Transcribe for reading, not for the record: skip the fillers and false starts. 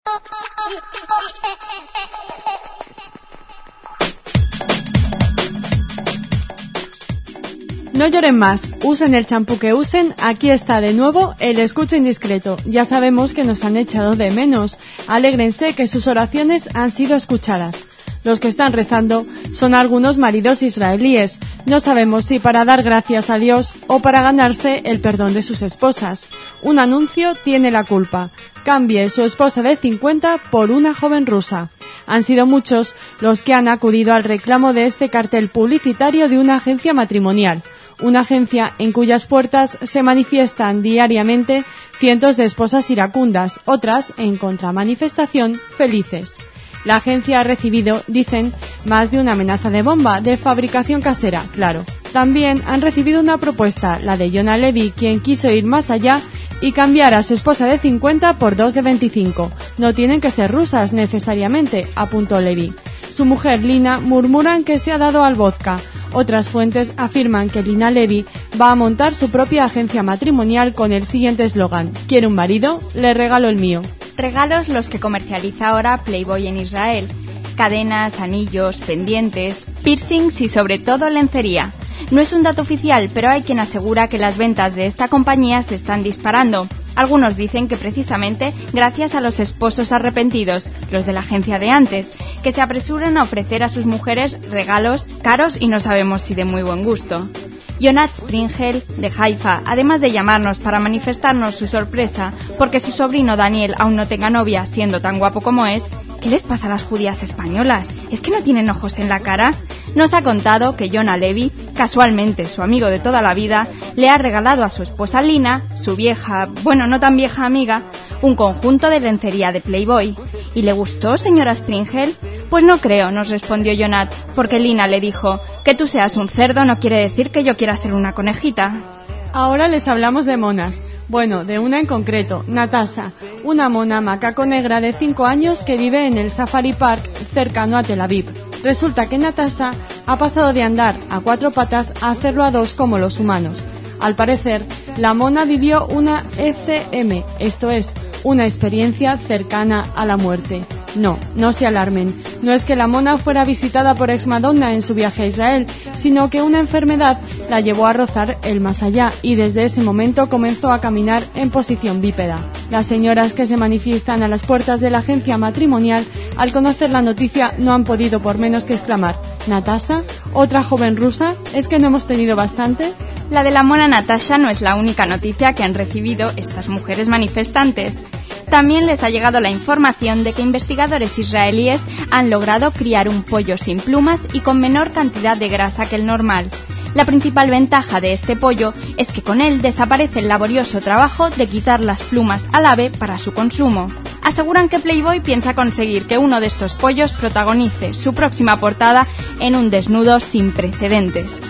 No lloren más, usen el champú que usen, aquí está de nuevo el escucha indiscreto. Ya sabemos que nos han echado de menos. Alégrense que sus oraciones han sido escuchadas. Los que están rezando son algunos maridos israelíes. No sabemos si para dar gracias a Dios o para ganarse el perdón de sus esposas. Un anuncio tiene la culpa. Cambie su esposa de 50 por una joven rusa. Han sido muchos los que han acudido al reclamo de este cartel publicitario de una agencia matrimonial. Una agencia en cuyas puertas se manifiestan diariamente cientos de esposas iracundas, otras, en contramanifestación, felices. La agencia ha recibido, dicen, más de una amenaza de bomba de fabricación casera, claro. También han recibido una propuesta, la de Yona Levy, quien quiso ir más allá y cambiar a su esposa de 50 por dos de 25. No tienen que ser rusas necesariamente, apuntó Levy. Su mujer, Lina, murmuran que se ha dado al vodka. Otras fuentes afirman que Lina Levy va a montar su propia agencia matrimonial con el siguiente eslogan: ¿quiere un marido? Le regalo el mío. Regalos los que comercializa ahora Playboy en Israel. Cadenas, anillos, pendientes, piercings y sobre todo lencería. No es un dato oficial, pero hay quien asegura que las ventas de esta compañía se están disparando. Algunos dicen que precisamente gracias a los esposos arrepentidos, los de la agencia de antes, que se apresuran a ofrecer a sus mujeres regalos caros y no sabemos si de muy buen gusto. Yonat Springel, de Haifa, además de llamarnos para manifestarnos su sorpresa porque su sobrino Daniel aún no tenga novia, siendo tan guapo como es, ¿qué les pasa a las judías españolas? ¿Es que no tienen ojos en la cara? Nos ha contado que Yona Levy, casualmente su amigo de toda la vida, le ha regalado a su esposa Lina, su vieja, bueno, no tan vieja amiga, un conjunto de lencería de Playboy. ¿Y le gustó, señora Springel? Pues no creo, nos respondió Yonat, porque Lina le dijo: que tú seas un cerdo no quiere decir que yo quiera ser una conejita. Ahora les hablamos de monas. Bueno, de una en concreto, Natasha, una mona macaco negra de 5 años que vive en el Safari Park cercano a Tel Aviv. Resulta que Natasha ha pasado de andar a 4 patas a hacerlo a 2 como los humanos. Al parecer, la mona vivió una ECM, esto es, una experiencia cercana a la muerte. No se alarmen. No es que la mona fuera visitada por ex-Madonna en su viaje a Israel, sino que una enfermedad la llevó a rozar el más allá y desde ese momento comenzó a caminar en posición bípeda. Las señoras que se manifiestan a las puertas de la agencia matrimonial, al conocer la noticia, no han podido por menos que exclamar: ¿Natasha? ¿Otra joven rusa? ¿Es que no hemos tenido bastante? La de la mona Natasha no es la única noticia que han recibido estas mujeres manifestantes. También les ha llegado la información de que investigadores israelíes han logrado criar un pollo sin plumas y con menor cantidad de grasa que el normal. La principal ventaja de este pollo es que con él desaparece el laborioso trabajo de quitar las plumas al ave para su consumo. Aseguran que Playboy piensa conseguir que uno de estos pollos protagonice su próxima portada en un desnudo sin precedentes.